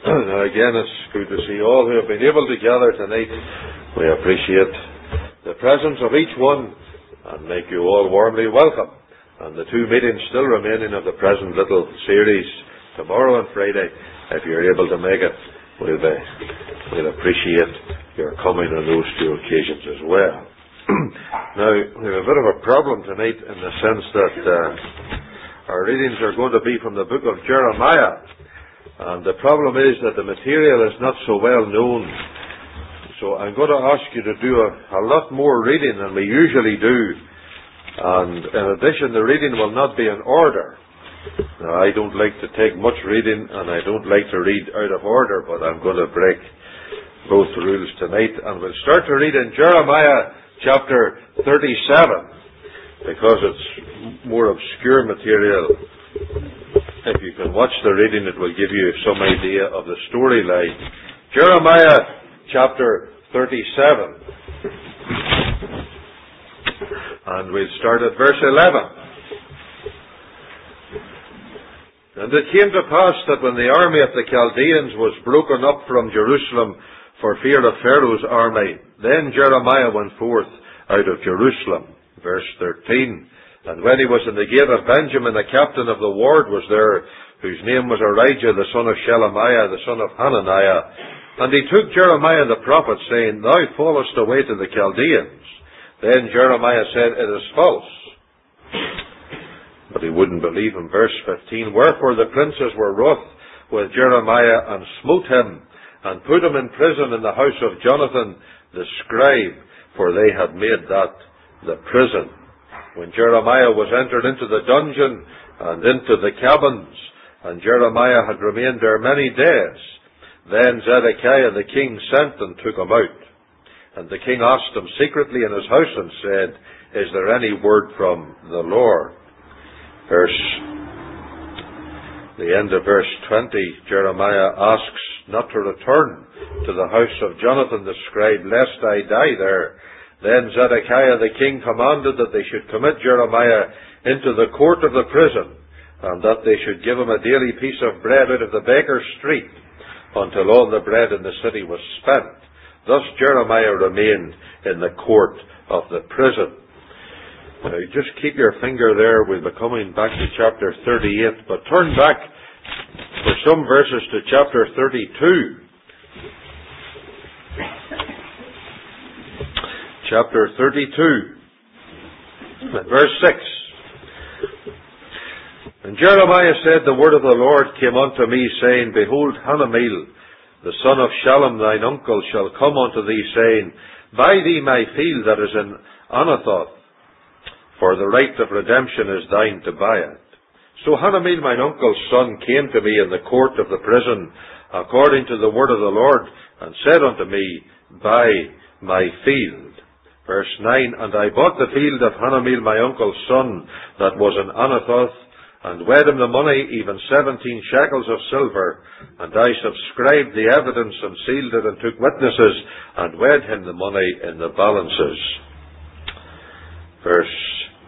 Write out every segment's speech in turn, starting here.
Now again, it's good to see all who have been able to gather tonight. We appreciate the presence of each one and make you all warmly welcome. And the two meetings still remaining of the present little series, tomorrow and Friday, if you're able to make it, we'll appreciate your coming on those two occasions as well. Now, we have a bit of a problem tonight in the sense that our readings are going to be from the book of Jeremiah. And the problem is that the material is not so well known. So I'm going to ask you to do a lot more reading than we usually do. And in addition, the reading will not be in order. Now, I don't like to take much reading, and I don't like to read out of order, but I'm going to break both rules tonight. And we'll start to read in Jeremiah chapter 37, because it's more obscure material. If you can watch the reading, it will give you some idea of the storyline. Jeremiah chapter 37. And we'll start at verse 11. And it came to pass that when the army of the Chaldeans was broken up from Jerusalem for fear of Pharaoh's army, then Jeremiah went forth out of Jerusalem. Verse 13. And when he was in the gate of Benjamin, the captain of the ward was there, whose name was Arijah, the son of Shelemiah, the son of Hananiah. And he took Jeremiah the prophet, saying, Thou fallest away to the Chaldeans. Then Jeremiah said, It is false. But he wouldn't believe him. Verse 15. Wherefore the princes were wroth with Jeremiah, and smote him, and put him in prison in the house of Jonathan the scribe, for they had made that the prison. When Jeremiah was entered into the dungeon and into the cabins, and Jeremiah had remained there many days, then Zedekiah the king sent and took him out. And the king asked him secretly in his house and said, Is there any word from the Lord? The end of verse 20, Jeremiah asks not to return to the house of Jonathan the scribe, lest I die there. Then Zedekiah the king commanded that they should commit Jeremiah into the court of the prison, and that they should give him a daily piece of bread out of the baker's street, until all the bread in the city was spent. Thus Jeremiah remained in the court of the prison. Now, just keep your finger there. We'll be coming back to chapter 38, but turn back for some verses to chapter 32. Chapter 32, verse 6. And Jeremiah said, The word of the Lord came unto me, saying, Behold, Hanameel, the son of Shallum, thine uncle, shall come unto thee, saying, Buy thee my field that is in Anathoth, for the right of redemption is thine to buy it. So Hanameel, mine uncle's son, came to me in the court of the prison, according to the word of the Lord, and said unto me, Buy my field. Verse 9, And I bought the field of Hanameel my uncle's son, that was in Anathoth, and wed him the money, even 17 shekels of silver. And I subscribed the evidence, and sealed it, and took witnesses, and wed him the money in the balances. Verse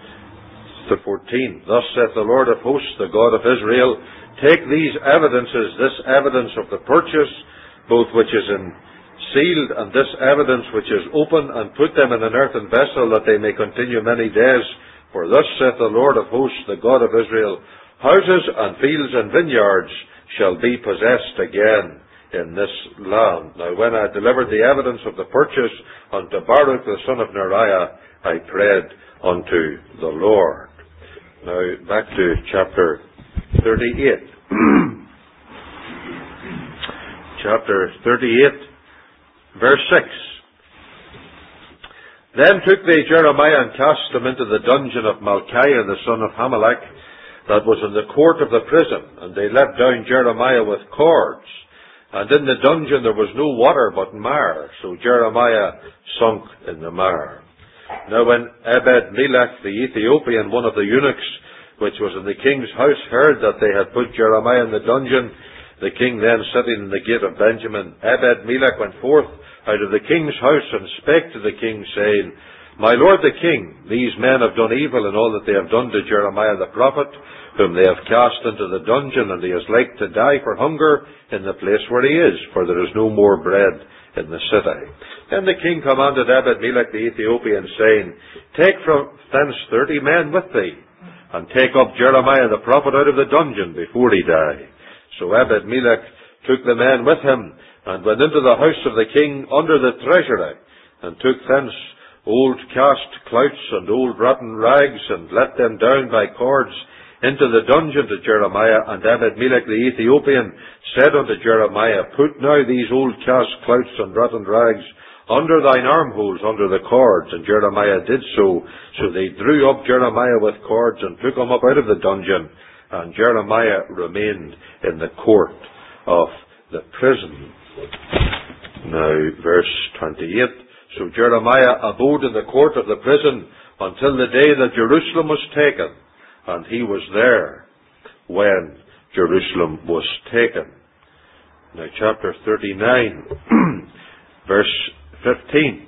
14, Thus saith the Lord of hosts, the God of Israel, Take these evidences, this evidence of the purchase, both which is in sealed, and this evidence which is open, and put them in an earthen vessel, that they may continue many days. For thus saith the Lord of hosts, the God of Israel, Houses and fields and vineyards shall be possessed again in this land. Now when I delivered the evidence of the purchase unto Baruch the son of Neriah, I prayed unto the Lord. Now back to chapter 38. Chapter 38. Verse 6. Then took they Jeremiah and cast him into the dungeon of Malchiah the son of Hamelech, that was in the court of the prison. And they let down Jeremiah with cords. And in the dungeon there was no water but mire. So Jeremiah sunk in the mire. Now when Ebed-Melech the Ethiopian, one of the eunuchs, which was in the king's house, heard that they had put Jeremiah in the dungeon, the king then sitting in the gate of Benjamin, Ebed-Melech went forth out of the king's house, and spake to the king, saying, My lord the king, these men have done evil in all that they have done to Jeremiah the prophet, whom they have cast into the dungeon, and he is like to die for hunger in the place where he is, for there is no more bread in the city. Then the king commanded Ebed-Melech the Ethiopian, saying, Take from thence 30 men with thee, and take up Jeremiah the prophet out of the dungeon before he die. So Ebed-Melech took the men with him, and went into the house of the king under the treasury, and took thence old cast clouts and old rotten rags, and let them down by cords into the dungeon to Jeremiah. And Ebed-Melech the Ethiopian said unto Jeremiah, Put now these old cast clouts and rotten rags under thine armholes, under the cords. And Jeremiah did so. So they drew up Jeremiah with cords, and took him up out of the dungeon. And Jeremiah remained in the court of the prison. Now, verse 28. So Jeremiah abode in the court of the prison until the day that Jerusalem was taken. And he was there when Jerusalem was taken. Now, chapter 39, verse 15.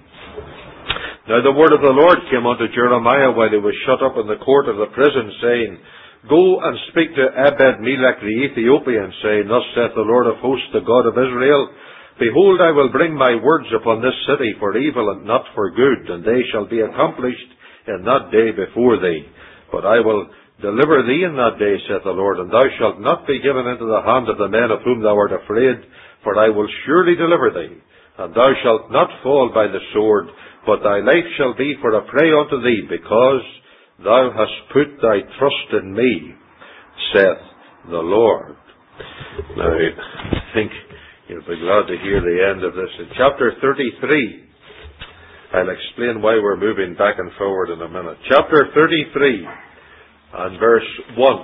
Now the word of the Lord came unto Jeremiah while he was shut up in the court of the prison, saying, Go and speak to Ebed-Melech the Ethiopian, saying, Thus saith the Lord of hosts, the God of Israel, Behold, I will bring my words upon this city for evil and not for good, and they shall be accomplished in that day before thee. But I will deliver thee in that day, saith the Lord, and thou shalt not be given into the hand of the men of whom thou art afraid, for I will surely deliver thee. And thou shalt not fall by the sword, but thy life shall be for a prey unto thee, because thou hast put thy trust in me, saith the Lord. Now, I think you'll be glad to hear the end of this. In chapter 33, I'll explain why we're moving back and forward in a minute. Chapter 33 and verse 1.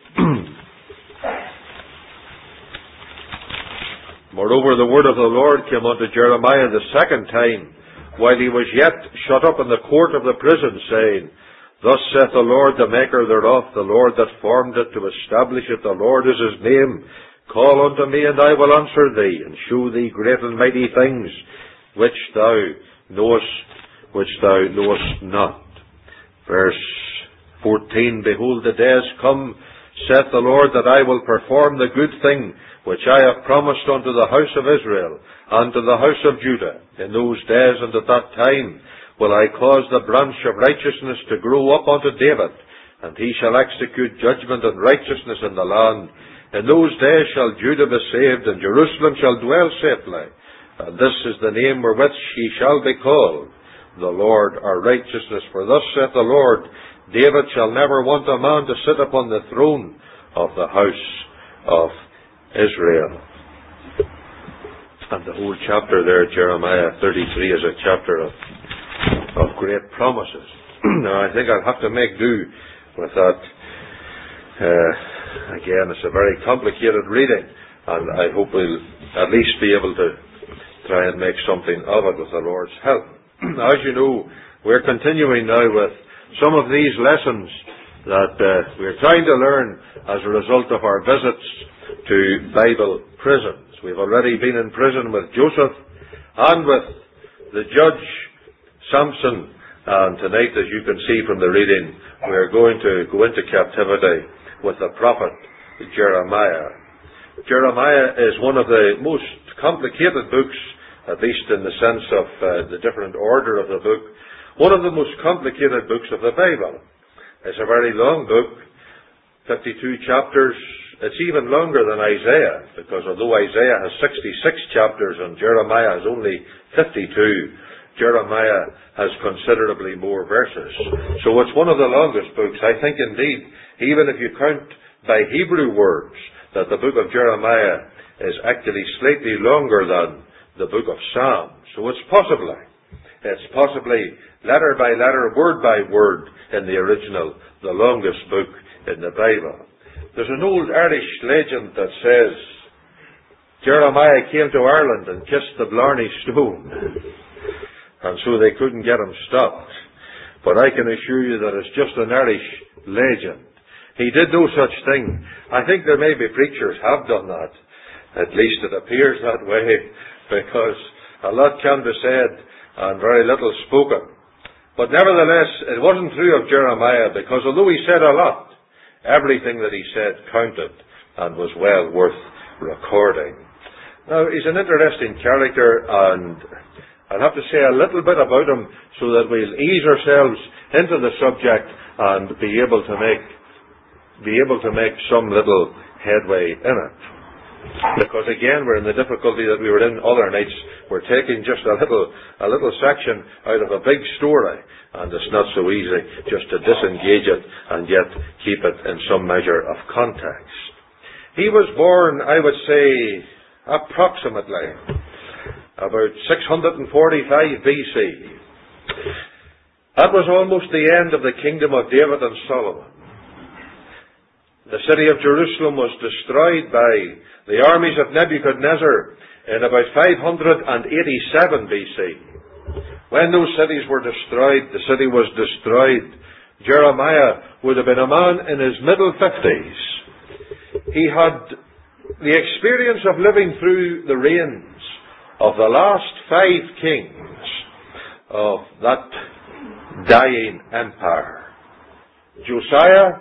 Moreover, the word of the Lord came unto Jeremiah the second time, while he was yet shut up in the court of the prison, saying, Thus saith the Lord, the maker thereof, the Lord that formed it to establish it, the Lord is his name. Call unto me, and I will answer thee, and shew thee great and mighty things, which thou knowest not. Verse 14, Behold, the days come, saith the Lord, that I will perform the good thing which I have promised unto the house of Israel, and to the house of Judah. In those days and at that time will I cause the branch of righteousness to grow up unto David, and he shall execute judgment and righteousness in the land. In those days shall Judah be saved, and Jerusalem shall dwell safely. And this is the name wherewith he shall be called, the Lord our righteousness. For thus saith the Lord, David shall never want a man to sit upon the throne of the house of Israel. And the whole chapter there, Jeremiah 33, is a chapter of great promises. Now, I think I'll have to make do with that. Again, it's a very complicated reading, and I hope we'll at least be able to try and make something of it with the Lord's help. As you know, we're continuing now with some of these lessons that we're trying to learn as a result of our visits to Bible prisons. We've already been in prison with Joseph and with the judge Samson, and tonight, as you can see from the reading, we're going to go into captivity with the prophet Jeremiah. Jeremiah is one of the most complicated books, at least in the sense of the different order of the book, one of the most complicated books of the Bible. It's a very long book, 52 chapters. It's even longer than Isaiah, because although Isaiah has 66 chapters and Jeremiah has only 52, Jeremiah has considerably more verses. So it's one of the longest books. I think indeed, even if you count by Hebrew words, that the book of Jeremiah is actually slightly longer than the book of Psalms. So it's possibly letter by letter, word by word in the original, the longest book in the Bible. There's an old Irish legend that says Jeremiah came to Ireland and kissed the Blarney Stone, and so they couldn't get him stopped. But I can assure you that it's just an Irish legend. He did no such thing. I think there may be preachers have done that. At least it appears that way, because a lot can be said and very little spoken. But nevertheless, it wasn't true of Jeremiah, because although he said a lot, everything that he said counted and was well worth recording. Now, he's an interesting character, and I'll have to say a little bit about him so that we'll ease ourselves into the subject and be able to make some little headway in it. Because again, we're in the difficulty that we were in other nights. We're taking just a little section out of a big story, and it's not so easy just to disengage it and yet keep it in some measure of context. He was born, I would say, approximately about 645 BC. That was almost the end of the kingdom of David and Solomon. The city of Jerusalem was destroyed by the armies of Nebuchadnezzar in about 587 BC. When those cities were destroyed, the city was destroyed. Jeremiah would have been a man in his middle 50s. He had the experience of living through the reigns of the last 5 kings of that dying empire. Josiah,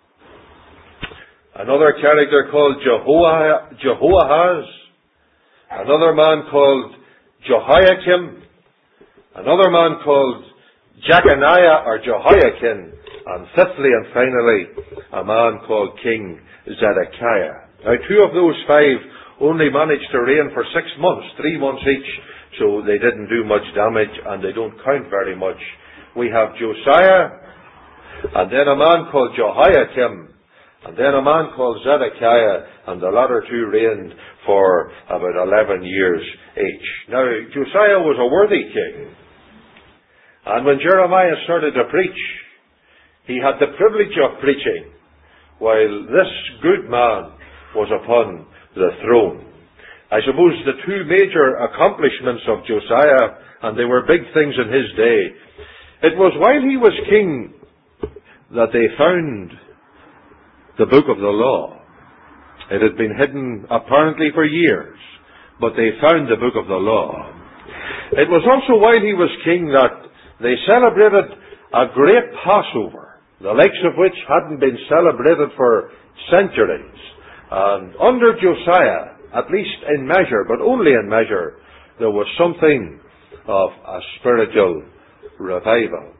another character called Jehoahaz, another man called Jehoiakim, another man called Jeconiah or Jehoiakim, and fifthly and finally, a man called King Zedekiah. Now, 2 of those 5 only managed to reign for 6 months, 3 months each, so they didn't do much damage, and they don't count very much. We have Josiah, and then a man called Jehoiakim, and then a man called Zedekiah, and the latter 2 reigned for about 11 years each. Now, Josiah was a worthy king, and when Jeremiah started to preach, he had the privilege of preaching while this good man was upon the throne. I suppose the 2 major accomplishments of Josiah, and they were big things in his day, it was while he was king that they found the book of the law. It had been hidden apparently for years, but they found the book of the law. It was also while he was king that they celebrated a great Passover, the likes of which hadn't been celebrated for centuries. And under Josiah, at least in measure, but only in measure, there was something of a spiritual revival.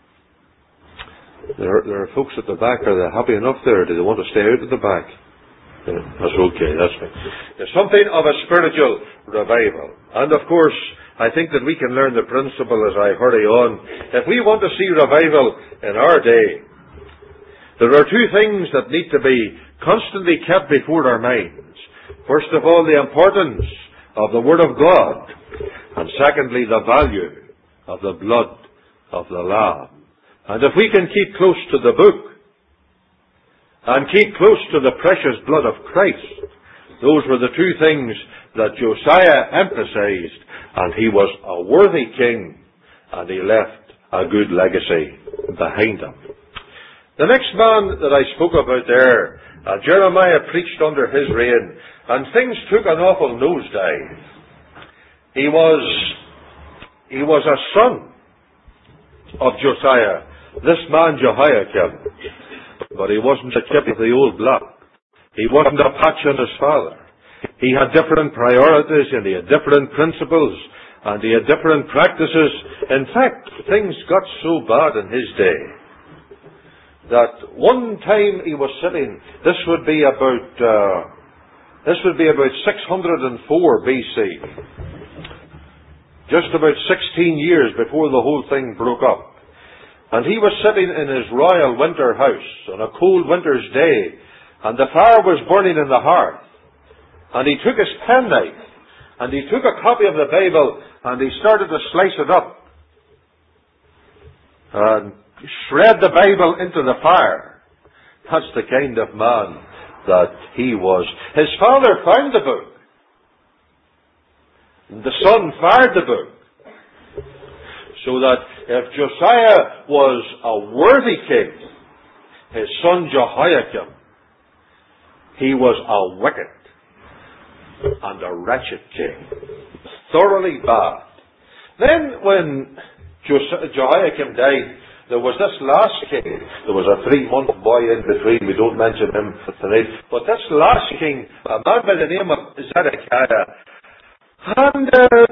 There are folks at the back. Are they happy enough there? Do they want to stay out at the back? Yeah, that's okay, that's fine. There's something of a spiritual revival. And of course, I think that we can learn the principle as I hurry on. If we want to see revival in our day, there are 2 things that need to be constantly kept before our minds. First of all, the importance of the Word of God. And secondly, the value of the blood of the Lamb. And if we can keep close to the book, and keep close to the precious blood of Christ, those were the 2 things that Josiah emphasized, and he was a worthy king, and he left a good legacy behind him. The next man that I spoke about there, Jeremiah preached under his reign, and things took an awful nosedive. He was a son of Josiah, this man Jehoiakim, but he wasn't a chip of the old block. He wasn't a patch on his father. He had different priorities, and he had different principles, and he had different practices. In fact, things got so bad in his day that one time he was sitting, this would be about 604 BC, just about 16 years before the whole thing broke up. And he was sitting in his royal winter house on a cold winter's day, and the fire was burning in the hearth. And he took his penknife, and he took a copy of the Bible, and he started to slice it up, and shred the Bible into the fire. That's the kind of man that he was. His father found the book. The son fired the book. So that if Josiah was a worthy king, his son Jehoiakim, he was a wicked and a wretched king. Thoroughly bad. Then when Jehoiakim died, there was this last king. There was a 3-month boy in between. We don't mention him tonight. But this last king, a man by the name of Zedekiah, and,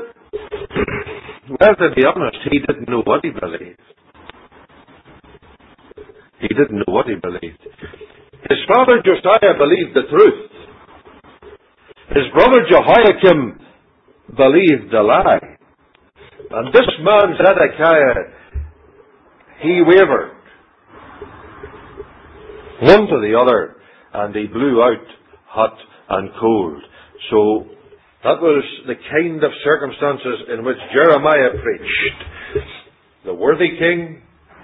well, to be honest, he didn't know what he believed. He didn't know what he believed. His father Josiah believed the truth. His brother Jehoiakim believed the lie. And this man Zedekiah, he wavered one to the other, and he blew out hot and cold. So that was the kind of circumstances in which Jeremiah preached. The worthy king,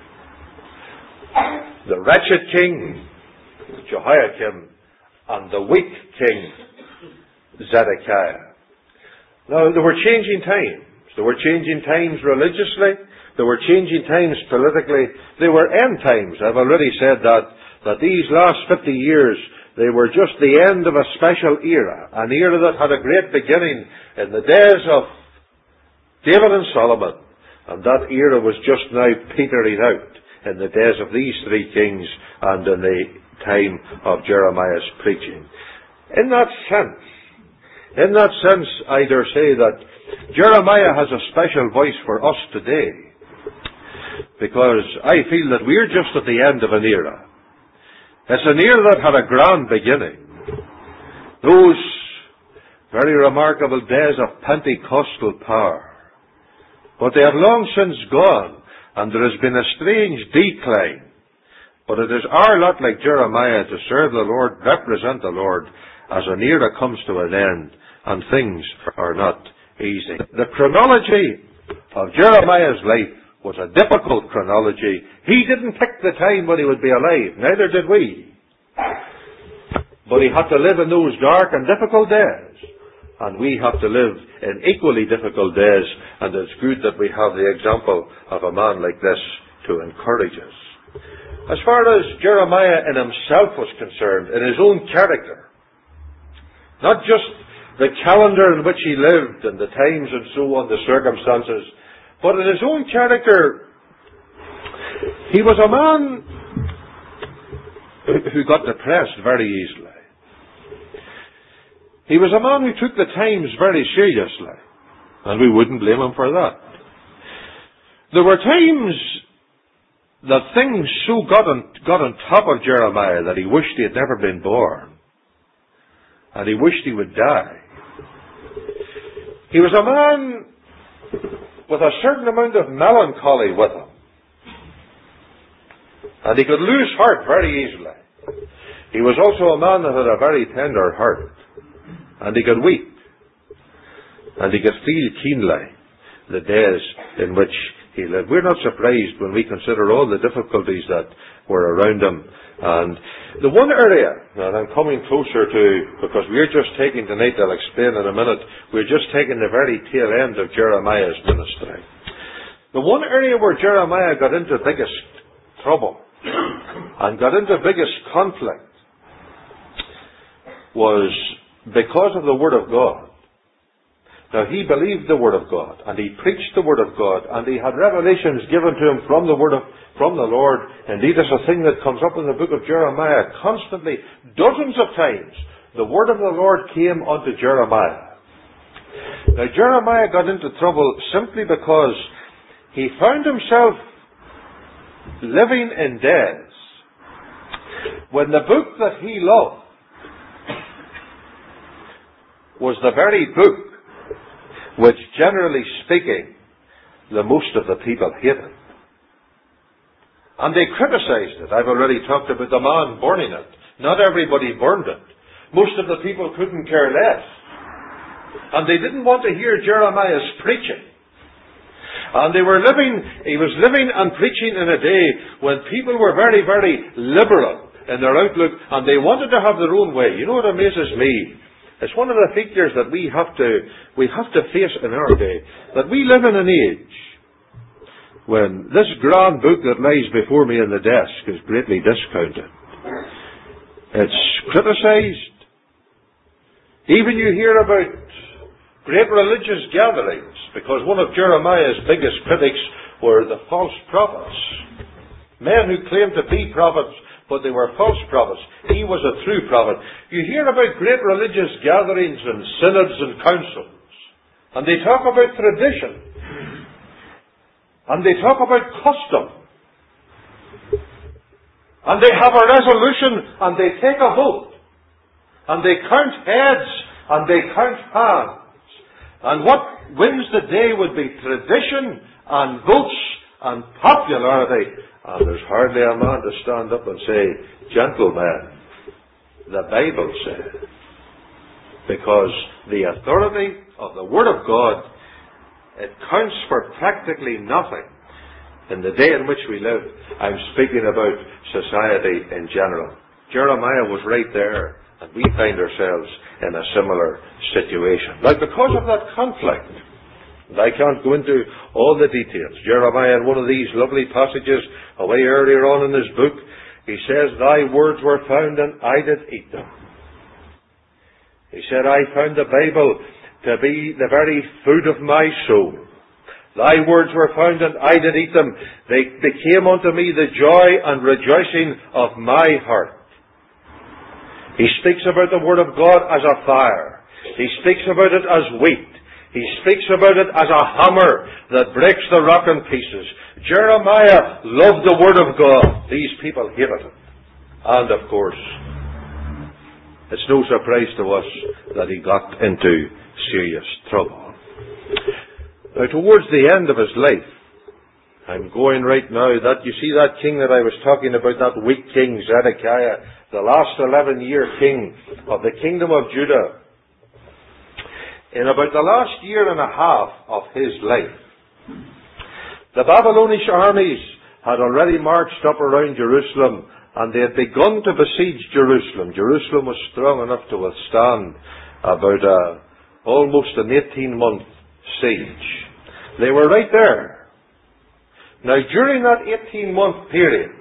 the wretched king, Jehoiakim, and the weak king, Zedekiah. Now, there were changing times. There were changing times religiously. There were changing times politically. They were end times. I've already said that these last 50 years, they were just the end of a special era. An era that had a great beginning in the days of David and Solomon. And that era was just now petering out in the days of these 3 kings and in the time of Jeremiah's preaching. In that sense, I dare say that Jeremiah has a special voice for us today. Because I feel that we're just at the end of an era. It's an era that had a grand beginning. Those very remarkable days of Pentecostal power. But they have long since gone, and there has been a strange decline. But it is our lot, like Jeremiah, to serve the Lord, represent the Lord, as an era comes to an end, and things are not easy. The chronology of Jeremiah's life was a difficult chronology. He didn't pick the time when he would be alive. Neither did we. But he had to live in those dark and difficult days. And we have to live in equally difficult days. And it's good that we have the example of a man like this to encourage us. As far as Jeremiah in himself was concerned, in his own character, not just the calendar in which he lived and the times and so on, the circumstances, but in his own character, he was a man who got depressed very easily. He was a man who took the times very seriously, and we wouldn't blame him for that. There were times that things so got on top of Jeremiah that he wished he had never been born, and he wished he would die. He was a man with a certain amount of melancholy with him. And he could lose heart very easily. He was also a man that had a very tender heart. And he could weep. And he could feel keenly the days in which he lived. We're not surprised when we consider all the difficulties that were around him. And the one area that I'm coming closer to, because we're just taking tonight, I'll explain in a minute, we're just taking the very tail end of Jeremiah's ministry. The one area where Jeremiah got into biggest trouble and got into biggest conflict was because of the Word of God. Now, he believed the Word of God, and he preached the Word of God, and he had revelations given to him from the Lord. Indeed, it's a thing that comes up in the book of Jeremiah constantly, dozens of times. The Word of the Lord came unto Jeremiah. Now, Jeremiah got into trouble simply because he found himself living in days when the book that he loved was the very book which, generally speaking, the most of the people hated. And they criticized it. I've already talked about the man burning it. Not everybody burned it. Most of the people couldn't care less. And they didn't want to hear Jeremiah's preaching. And he was living and preaching in a day when people were very, very liberal in their outlook, and they wanted to have their own way. You know what amazes me? It's one of the features that we have to face in our day, that we live in an age when this grand book that lies before me on the desk is greatly discounted. It's criticized. Even you hear about great religious gatherings, because one of Jeremiah's biggest critics were the false prophets. Men who claimed to be prophets, but they were false prophets. He was a true prophet. You hear about great religious gatherings and synods and councils, and they talk about tradition, and they talk about custom, and they have a resolution, and they take a vote, and they count heads, and they count hands. And what wins the day would be tradition and votes and popularity. And there's hardly a man to stand up and say, "Gentlemen, the Bible said." Because the authority of the Word of God, it counts for practically nothing in the day in which we live. I'm speaking about society in general. Jeremiah was right there, and we find ourselves in a similar situation. Now, because of that conflict, and I can't go into all the details, Jeremiah, in one of these lovely passages away earlier on in his book, he says, "Thy words were found, and I did eat them." He said, "I found the Bible to be the very food of my soul. Thy words were found, and I did eat them. They became unto me the joy and rejoicing of my heart." He speaks about the Word of God as a fire. He speaks about it as wheat. He speaks about it as a hammer that breaks the rock in pieces. Jeremiah loved the Word of God. These people hated it. And of course, it's no surprise to us that he got into serious trouble. Now, towards the end of his life, I'm going right now, that you see that king that I was talking about, that weak king, Zedekiah, the last 11-year king of the kingdom of Judah. In about the last year and a half of his life, the Babylonish armies had already marched up around Jerusalem, and they had begun to besiege Jerusalem. Jerusalem was strong enough to withstand about almost an 18-month siege. They were right there. Now, during that 18-month period,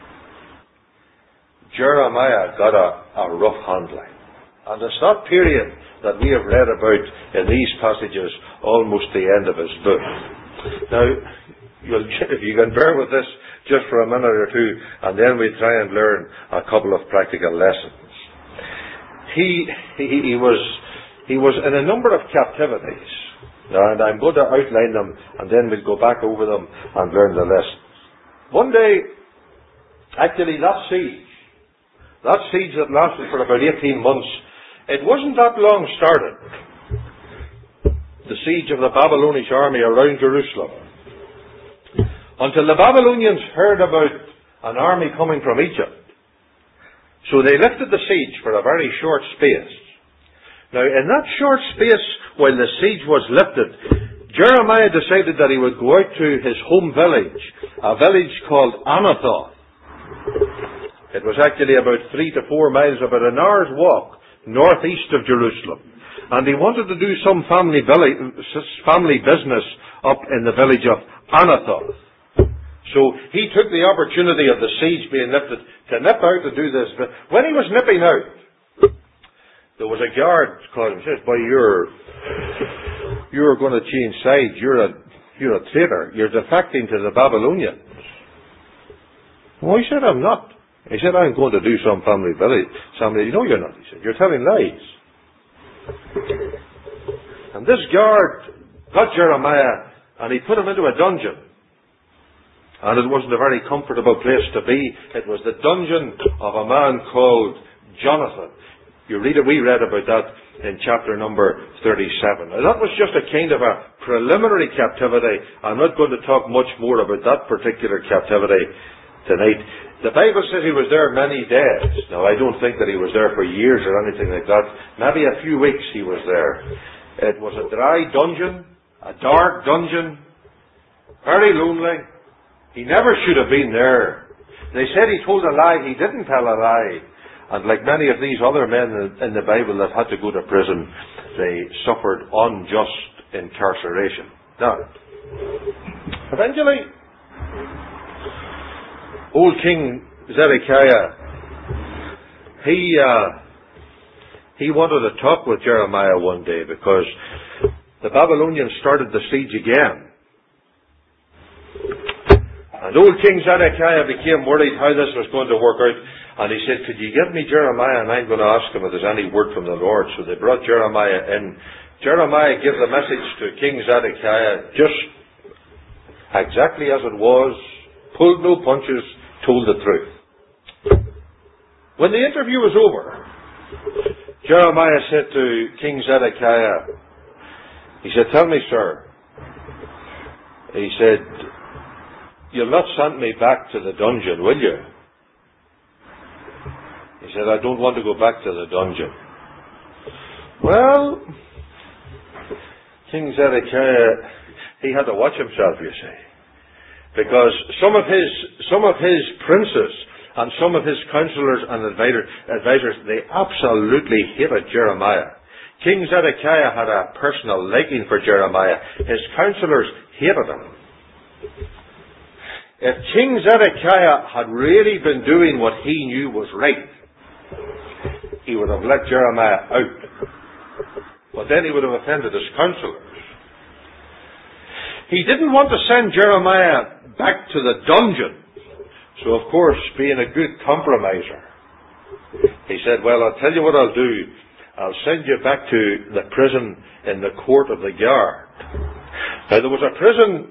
Jeremiah got a rough handling. And it's that period that we have read about in these passages, almost the end of his book. Now, if you can bear with this just for a minute or two, and then we try and learn a couple of practical lessons. He was in a number of captivities. And I'm going to outline them, and then we'll go back over them and learn the lessons. One day, actually that siege that lasted for about 18 months, it wasn't that long started, the siege of the Babylonish army around Jerusalem, until the Babylonians heard about an army coming from Egypt. So they lifted the siege for a very short space. Now, in that short space, while the siege was lifted, Jeremiah decided that he would go out to his home village, a village called Anathoth. It was actually about 3 to 4 miles, about an hour's walk, northeast of Jerusalem. And he wanted to do some family business up in the village of Anathoth. So he took the opportunity of the siege being lifted to nip out to do this. But when he was nipping out, there was a guard called him and says, "Boy, you're going to change sides. You're a traitor. You're defecting to the Babylonians." Well, he said, "I'm not." He said, "I'm going to do some family village." Somebody, "No, you're not." He said, "You're telling lies." And this guard got Jeremiah and he put him into a dungeon. And it wasn't a very comfortable place to be. It was the dungeon of a man called Jonathan. We read about that in chapter number 37. Now, that was just a kind of a preliminary captivity. I'm not going to talk much more about that particular captivity tonight. The Bible says he was there many days. Now, I don't think that he was there for years or anything like that. Maybe a few weeks he was there. It was a dry dungeon, a dark dungeon, very lonely. He never should have been there. They said he told a lie. He didn't tell a lie. And like many of these other men in the Bible that had to go to prison, they suffered unjust incarceration. Now, eventually, old King Zedekiah, he wanted to talk with Jeremiah one day because the Babylonians started the siege again. And old King Zedekiah became worried how this was going to work out. And he said, could you give me Jeremiah, and I'm going to ask him if there's any word from the Lord. So they brought Jeremiah in. Jeremiah gave the message to King Zedekiah just exactly as it was, pulled no punches, told the truth. When the interview was over, Jeremiah said to King Zedekiah, he said, tell me, sir, he said, you'll not send me back to the dungeon, will you? He said, I don't want to go back to the dungeon. Well, King Zedekiah, he had to watch himself, you see. Because some of his princes and some of his counselors and advisors, they absolutely hated Jeremiah. King Zedekiah had a personal liking for Jeremiah. His counselors hated him. If King Zedekiah had really been doing what he knew was right, he would have let Jeremiah out. But then he would have offended his counselors. He didn't want to send Jeremiah back to the dungeon. So, of course, being a good compromiser, he said, well, I'll tell you what I'll do. I'll send you back to the prison in the court of the guard. Now, there was a prison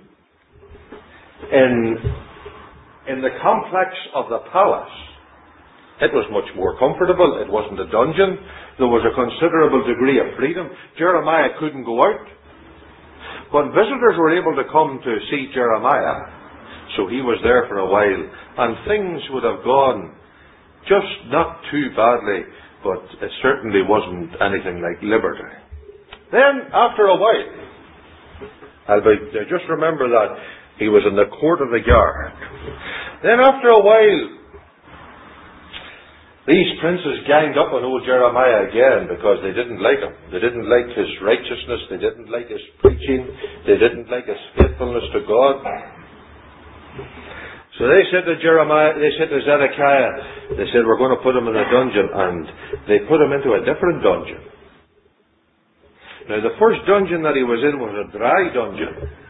in the complex of the palace. It was much more comfortable. It wasn't a dungeon. There was a considerable degree of freedom. Jeremiah couldn't go out. But visitors were able to come to see Jeremiah. So he was there for a while. And things would have gone just not too badly, but it certainly wasn't anything like liberty. Then, after a while, just remember that he was in the court of the guard. Then after a while, these princes ganged up on old Jeremiah again because they didn't like him. They didn't like his righteousness. They didn't like his preaching. They didn't like his faithfulness to God. So they said to Zedekiah, they said, we're going to put him in a dungeon. And they put him into a different dungeon. Now, the first dungeon that he was in was a dry dungeon.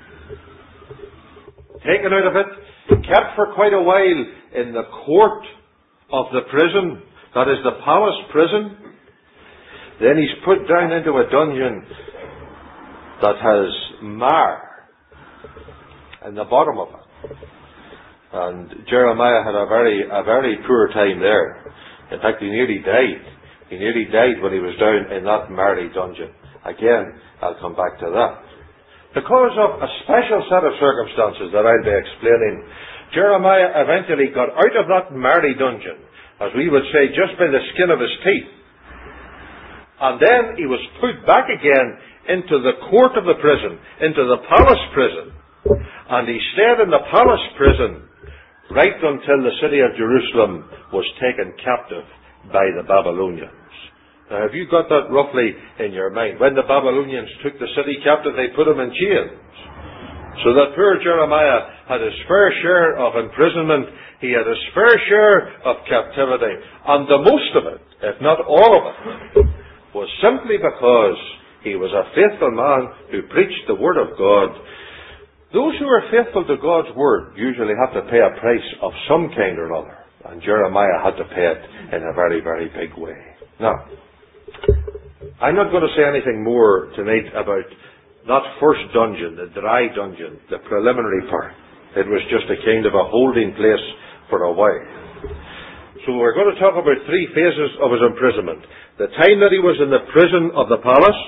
Taken out of it, kept for quite a while in the court of the prison, that is the palace prison. Then he's put down into a dungeon that has mire in the bottom of it. And Jeremiah had a very poor time there. In fact, he nearly died. He nearly died when he was down in that miry dungeon. Again, I'll come back to that. Because of a special set of circumstances that I'll be explaining, Jeremiah eventually got out of that miry dungeon, as we would say, just by the skin of his teeth. And then he was put back again into the court of the prison, into the palace prison. And he stayed in the palace prison right until the city of Jerusalem was taken captive by the Babylonians. Now, have you got that roughly in your mind? When the Babylonians took the city captive, they put him in chains. So that poor Jeremiah had his fair share of imprisonment. He had his fair share of captivity. And the most of it, if not all of it, was simply because he was a faithful man who preached the Word of God. Those who are faithful to God's Word usually have to pay a price of some kind or other. And Jeremiah had to pay it in a very, very big way. Now, I'm not going to say anything more tonight about that first dungeon, the dry dungeon, the preliminary part. It was just a kind of a holding place for a while. So we're going to talk about three phases of his imprisonment. The time that he was in the prison of the palace.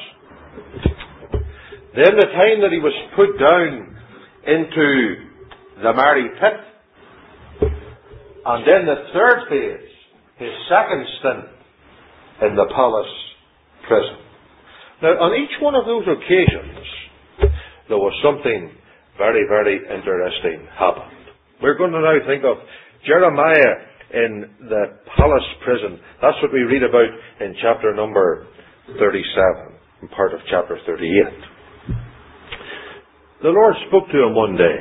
Then the time that he was put down into the miry pit. And then the third phase, his second stint in the palace prison. Now, on each one of those occasions, there was something very, very interesting happened. We're going to now think of Jeremiah in the palace prison. That's what we read about in chapter number 37, and part of chapter 38. The Lord spoke to him one day.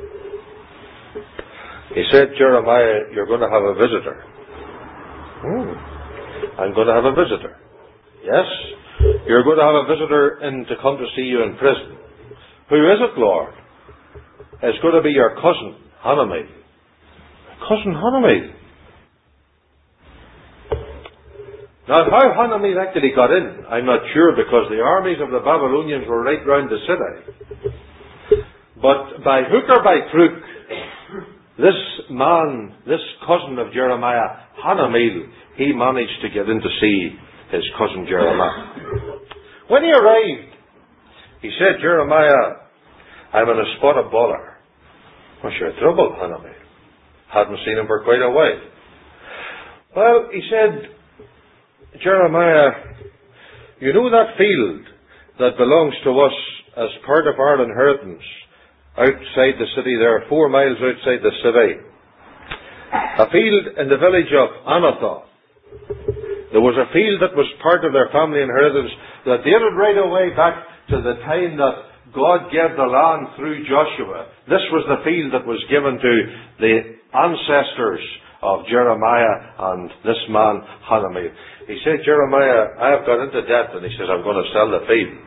He said, Jeremiah, you're going to have a visitor. I'm going to have a visitor. Yes, you're going to have a visitor in to come to see you in prison. Who is it, Lord? It's going to be your cousin, Hanamel. Cousin Hanamel. Now, how Hanamel actually got in, I'm not sure, because the armies of the Babylonians were right round the city. But by hook or by crook, this man, this cousin of Jeremiah, Hanamel, he managed to get in to see his cousin Jeremiah. When he arrived, he said, Jeremiah, I'm in a spot of bother. What's your trouble, Hanamel? Hadn't seen him for quite a while. Well, he said, Jeremiah, you know that field that belongs to us as part of our inheritance outside the city there, 4 miles outside the city. A field in the village of Anathoth. There was a field that was part of their family inheritance that dated right away back to the time that God gave the land through Joshua. This was the field that was given to the ancestors of Jeremiah and this man, Hanamel. He said, Jeremiah, I have got into debt, and he says, I'm going to sell the field.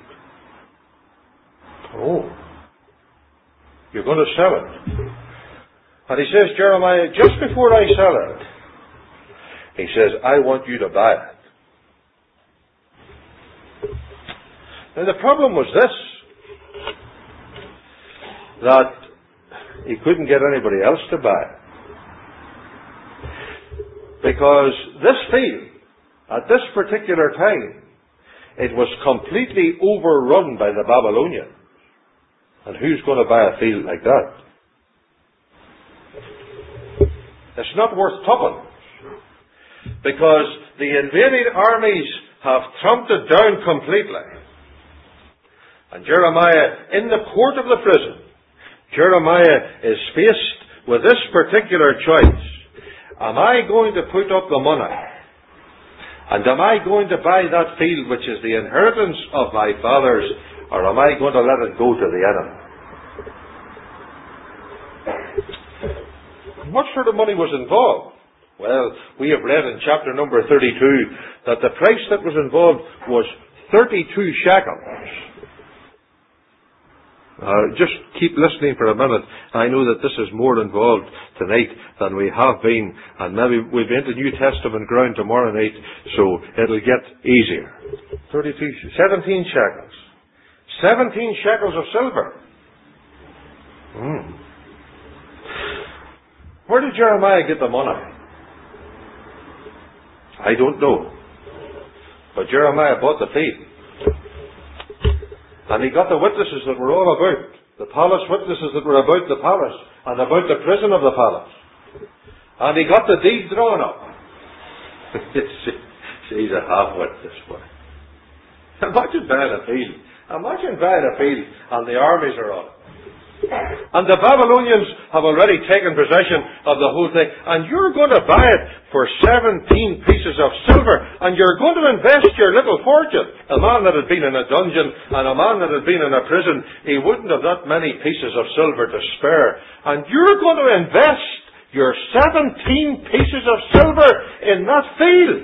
Oh, you're going to sell it? And he says, Jeremiah, just before I sell it, he says, I want you to buy it. Now the problem was this, that he couldn't get anybody else to buy it. Because this field, at this particular time, it was completely overrun by the Babylonians. And who's going to buy a field like that? It's not worth tuppence. Because the invading armies have trumped it down completely. And Jeremiah, in the court of the prison, Jeremiah is faced with this particular choice. Am I going to put up the money? And am I going to buy that field which is the inheritance of my fathers? Or am I going to let it go to the enemy? What sort of money was involved? Well, we have read in chapter number 32 that the price that was involved was 32 shekels. Just keep listening for a minute. I know that this is more involved tonight than we have been, and maybe we'll be into New Testament ground tomorrow night, so it'll get easier. 17 shekels. 17 shekels of silver. Where did Jeremiah get the money? I don't know. But Jeremiah bought the field. And he got the witnesses that were all about, the palace witnesses that were about the palace, and about the prison of the palace. And he got the deed drawn up. He's a half-wit, this boy. Imagine buying a field. Imagine buying a field, and the armies are on it. And the Babylonians have already taken possession of the whole thing. And you're going to buy it for 17 pieces of silver. And you're going to invest your little fortune. A man that had been in a dungeon and a man that had been in a prison, he wouldn't have that many pieces of silver to spare. And you're going to invest your 17 pieces of silver in that field.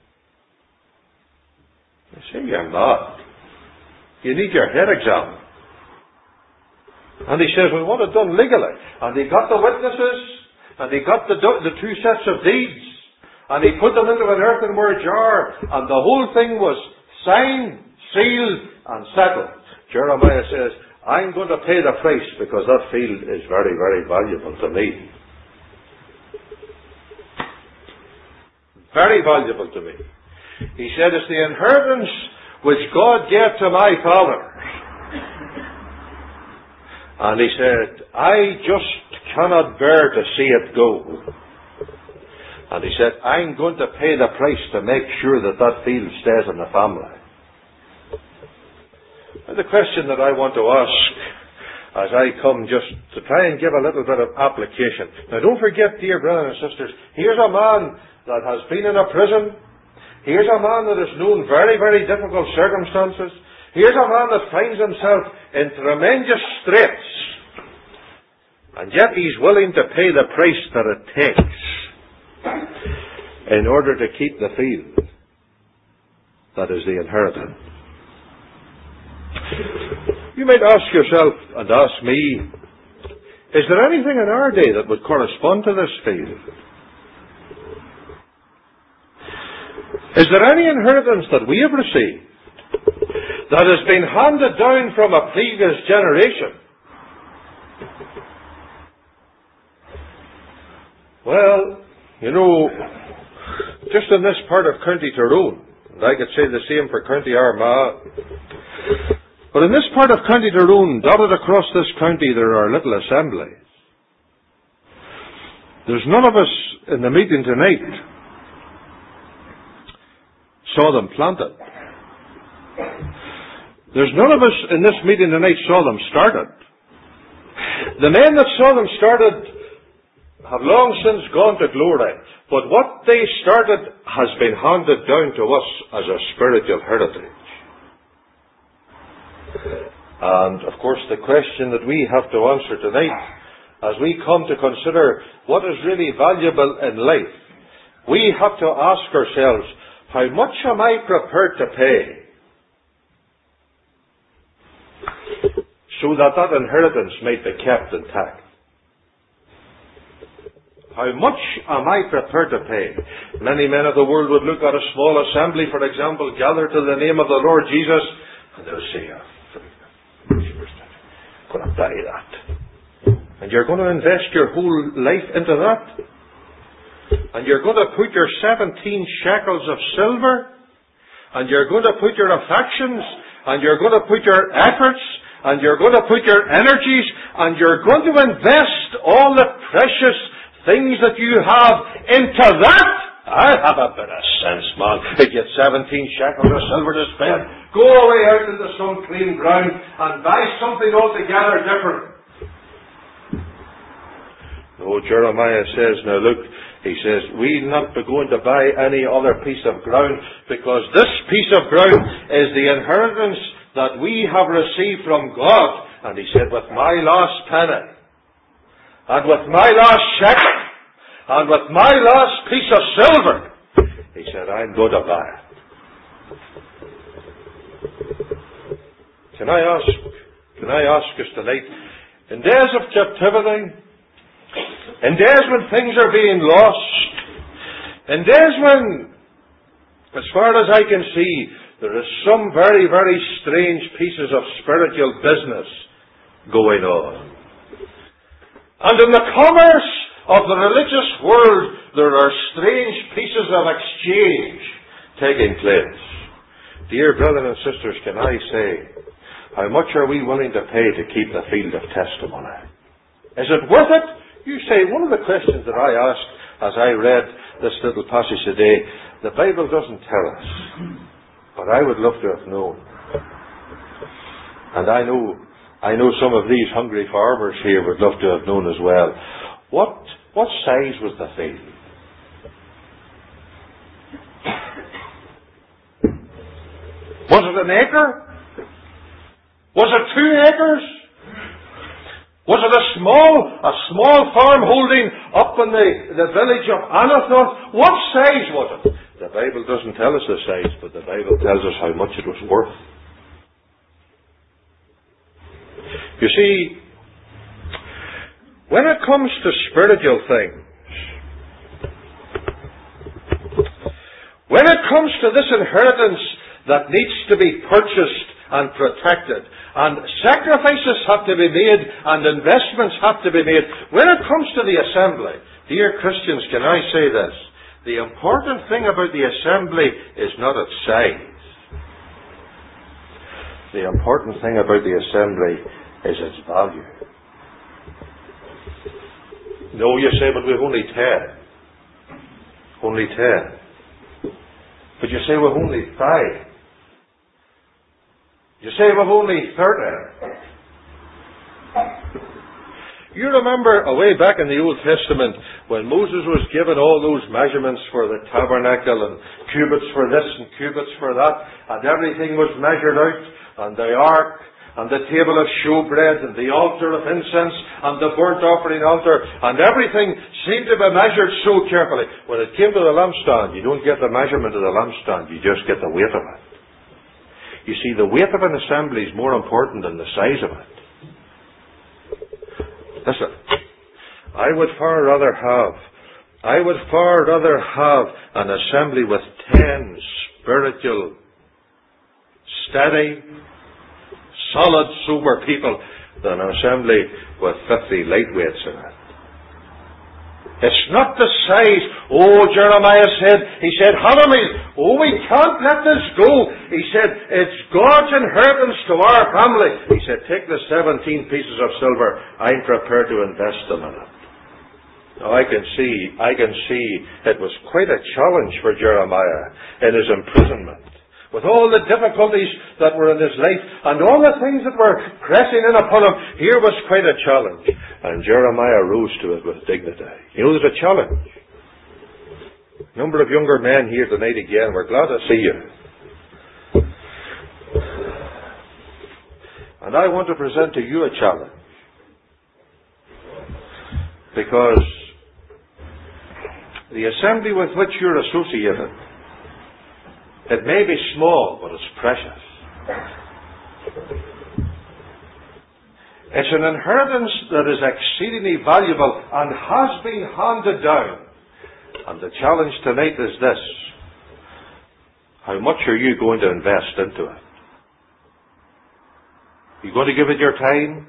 I say you're not. You need your head examined. And he says, we want it done legally. And he got the witnesses, and he got the 2 sets of deeds, and he put them into an earthenware jar, and the whole thing was signed, sealed, and settled. Jeremiah says, I'm going to pay the price because that field is very, very valuable to me. Very valuable to me. He said, it's the inheritance which God gave to my father. And he said, I just cannot bear to see it go. And he said, I'm going to pay the price to make sure that that field stays in the family. And the question that I want to ask as I come just to try and give a little bit of application. Now don't forget, dear brothers and sisters, here's a man that has been in a prison. Here's a man that has known very, very difficult circumstances. Here's a man that finds himself in tremendous straits. And yet he's willing to pay the price that it takes in order to keep the field. that is the inheritance. You might ask yourself and ask me, is there anything in our day that would correspond to this field? Is there any inheritance that we have received that has been handed down from a previous generation? Well, you know, just in this part of County Tyrone, and I could say the same for County Armagh, but in this part of County Tyrone, dotted across this county, there are little assemblies. There's none of us in the meeting tonight saw them planted. There's none of us in this meeting tonight saw them started. The men that saw them started have long since gone to glory, but what they started has been handed down to us as a spiritual heritage. And of course the question that we have to answer tonight, as we come to consider what is really valuable in life, we have to ask ourselves, how much am I prepared to pay so that that inheritance may be kept intact? How much am I prepared to pay? Many men of the world would look at a small assembly, for example, gathered to the name of the Lord Jesus, and they'll say, going to buy that. And you're going to invest your whole life into that? And you're going to put your 17 shekels of silver, and you're going to put your affections, and you're going to put your efforts, and you're going to put your energies, and you're going to invest all the precious things that you have into that? I have a bit of sense, man. If you had 17 shekels of silver to spend, go away out into some clean ground and buy something altogether different. No, Jeremiah says, now look, he says, we're not going to buy any other piece of ground, because this piece of ground is the inheritance that we have received from God. And he said, with my last penny, and with my last shekel, and with my last piece of silver, he said, I'm going to buy it. Can I ask us tonight, in days of captivity, in days when things are being lost, in days when, as far as I can see, there is some very, very strange pieces of spiritual business going on. And in the commerce of the religious world, there are strange pieces of exchange taking place. Dear brothers and sisters, can I say, how much are we willing to pay to keep the field of testimony? Is it worth it? You say, one of the questions that I asked as I read this little passage today, the Bible doesn't tell us, but I would love to have known. And I know some of these hungry farmers here would love to have known as well. What size was the field? Was it an acre? Was it 2 acres? Was it a small farm holding up in the village of Anathoth? What size was it? The Bible doesn't tell us the size, but the Bible tells us how much it was worth. You see, when it comes to spiritual things, when it comes to this inheritance that needs to be purchased and protected, and sacrifices have to be made, and investments have to be made, when it comes to the assembly, dear Christians, can I say this? The important thing about the assembly is not its size. The important thing about the assembly is its value. No, you say, but we've only 10. Only 10. But you say we've only 5. You say we've only 30. You remember way back in the Old Testament when Moses was given all those measurements for the tabernacle and cubits for this and cubits for that, and everything was measured out, and the ark and the table of showbread, and the altar of incense, and the burnt offering altar, and everything seemed to be measured so carefully. When it came to the lampstand, you don't get the measurement of the lampstand, you just get the weight of it. You see, the weight of an assembly is more important than the size of it. Listen, I would far rather have an assembly with 10 spiritual, steady, solid, sober people than an assembly with 50 lightweights in it. It's not the size. Oh, Jeremiah said, he said, Hallelujah, oh, we can't let this go. He said, it's God's inheritance to our family. He said, take the 17 pieces of silver. I'm prepared to invest them in it. Now, I can see it was quite a challenge for Jeremiah in his imprisonment. With all the difficulties that were in his life and all the things that were pressing in upon him, here was quite a challenge. And Jeremiah rose to it with dignity. You know, there's a challenge. A number of younger men here tonight again. We're glad to see you. And I want to present to you a challenge. Because the assembly with which you're associated, it may be small, but it's precious. It's an inheritance that is exceedingly valuable and has been handed down. And the challenge tonight is this. How much are you going to invest into it? Are you going to give it your time?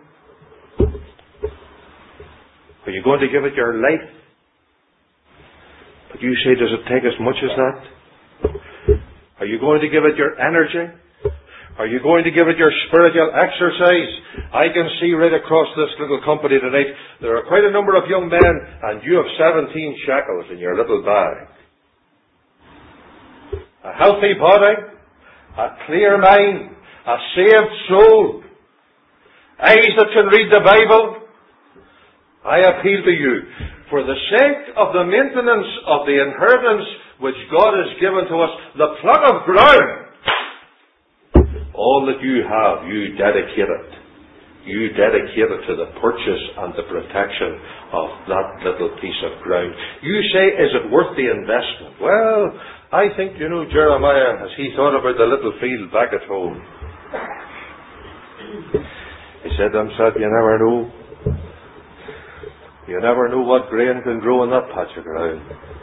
Are you going to give it your life? But you say, does it take as much as that? Are you going to give it your energy? Are you going to give it your spiritual exercise? I can see right across this little company tonight, there are quite a number of young men, and you have 17 shekels in your little bag. A healthy body, a clear mind, a saved soul, eyes that can read the Bible. I appeal to you, for the sake of the maintenance of the inheritance which God has given to us, the plot of ground, all that you have, you dedicate it. You dedicate it to the purchase and the protection of that little piece of ground. You say, is it worth the investment? Well, I think, Jeremiah, as he thought about the little field back at home, he said to himself, you never know. You never know what grain can grow in that patch of ground.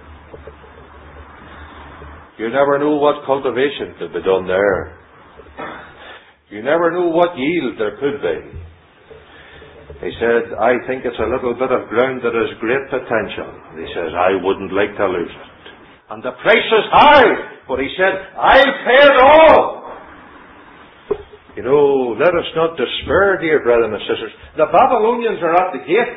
You never know what cultivation could be done there. You never know what yield there could be. He said, I think it's a little bit of ground that has great potential. He says, I wouldn't like to lose it. And the price is high. But he said, I'll pay it all. Let us not despair, dear brethren and sisters. The Babylonians are at the gate.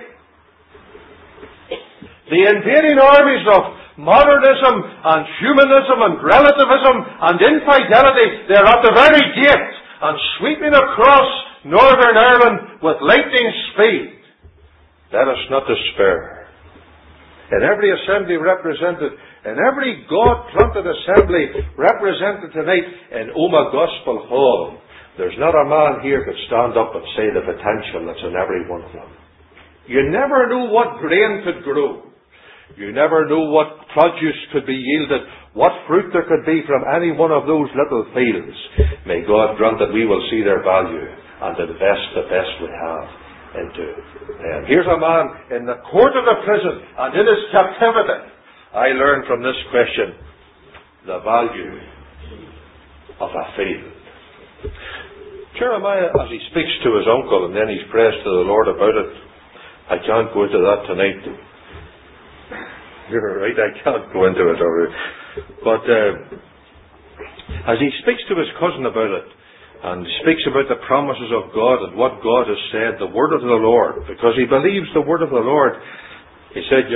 The invading armies of modernism and humanism and relativism and infidelity, they're at the very gate and sweeping across Northern Ireland with lightning speed. Let us not despair. In every assembly represented, in every God-planted assembly represented tonight in Omagh Gospel Hall, there's not a man here could stand up and say the potential that's in every one of them. You never know what grain could grow. You never know what produce could be yielded, what fruit there could be from any one of those little fields. May God grant that we will see their value and invest the best we have into them. Here's a man in the court of the prison and in his captivity. I learned from this question the value of a field. Jeremiah, as he speaks to his uncle and then he prays to the Lord about it, I can't go into that tonight. You're right, I can't go into it already. But as he speaks to his cousin about it, and speaks about the promises of God and what God has said, the word of the Lord, because he believes the word of the Lord, he said,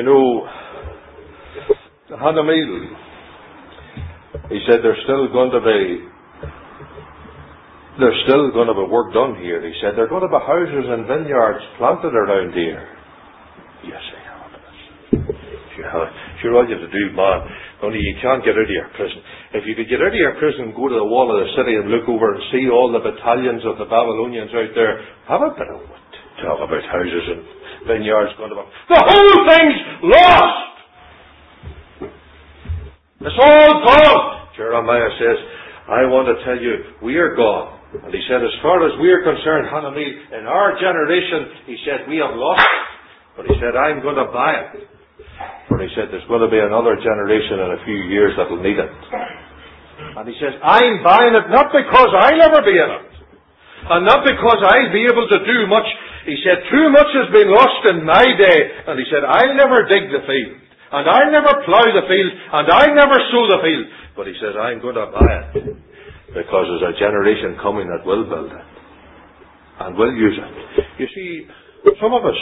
Hanamil, he said, there's still going to be work done here. He said, there are going to be houses and vineyards planted around here. Yes, I have. Sure, all you have to do, man, Only you can't get out of your prison. If you could get out of your prison, go to the wall of the city and look over and see all the battalions of the Babylonians out there, have a bit of wit. Talk about houses and vineyards going about. The whole thing's lost! It's all gone! Jeremiah says, I want to tell you, we are gone. And he said, as far as we are concerned, Hanami, in our generation, he said, we have lost it. But he said, I'm going to buy it. For he said, there's going to be another generation in a few years that will need it. And he says, I'm buying it not because I'll ever be in it. And not because I'll be able to do much. He said, too much has been lost in my day. And he said, I'll never dig the field. And I'll never plough the field. And I'll never sow the field. But he says, I'm going to buy it. Because there's a generation coming that will build it. And will use it. You see, some of us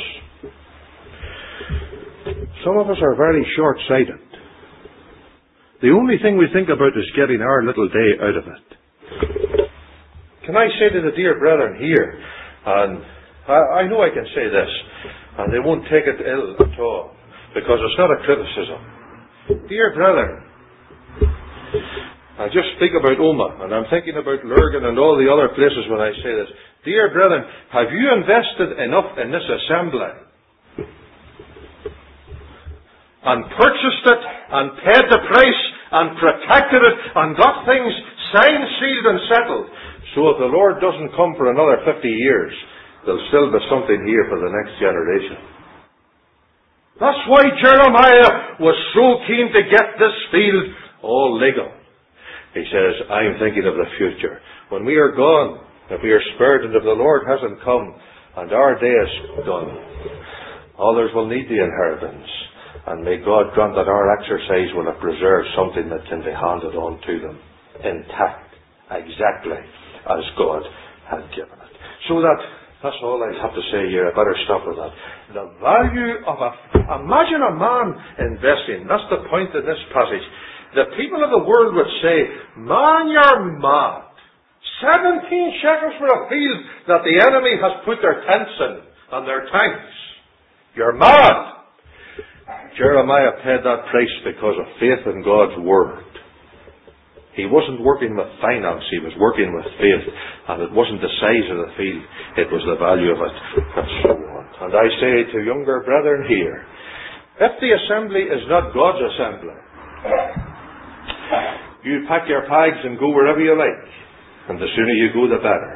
are very short-sighted. The only thing we think about is getting our little day out of it. Can I say to the dear brethren here, and I know I can say this, and they won't take it ill at all, because it's not a criticism. Dear brethren, I just speak about Omagh, and I'm thinking about Lurgan and all the other places when I say this. Dear brethren, have you invested enough in this assembly? And purchased it, and paid the price, and protected it, and got things signed, sealed, and settled. So if the Lord doesn't come for another 50 years, there'll still be something here for the next generation. That's why Jeremiah was so keen to get this field all legal. He says, I'm thinking of the future. When we are gone, if we are spared, and if the Lord hasn't come, and our day is done, others will need the inheritance. And may God grant that our exercise will have preserved something that can be handed on to them intact, exactly as God had given it. So that's all I have to say here. I better stop with that. The value of imagine a man investing. That's the point in this passage. The people of the world would say, man, you're mad. 17 shekels for a field that the enemy has put their tents in and their tanks. You're mad. Jeremiah paid that price because of faith in God's Word. He wasn't working with finance, he was working with faith. And it wasn't the size of the field, it was the value of it, and so on. And I say to younger brethren here, if the assembly is not God's assembly, you pack your bags and go wherever you like. And the sooner you go, the better.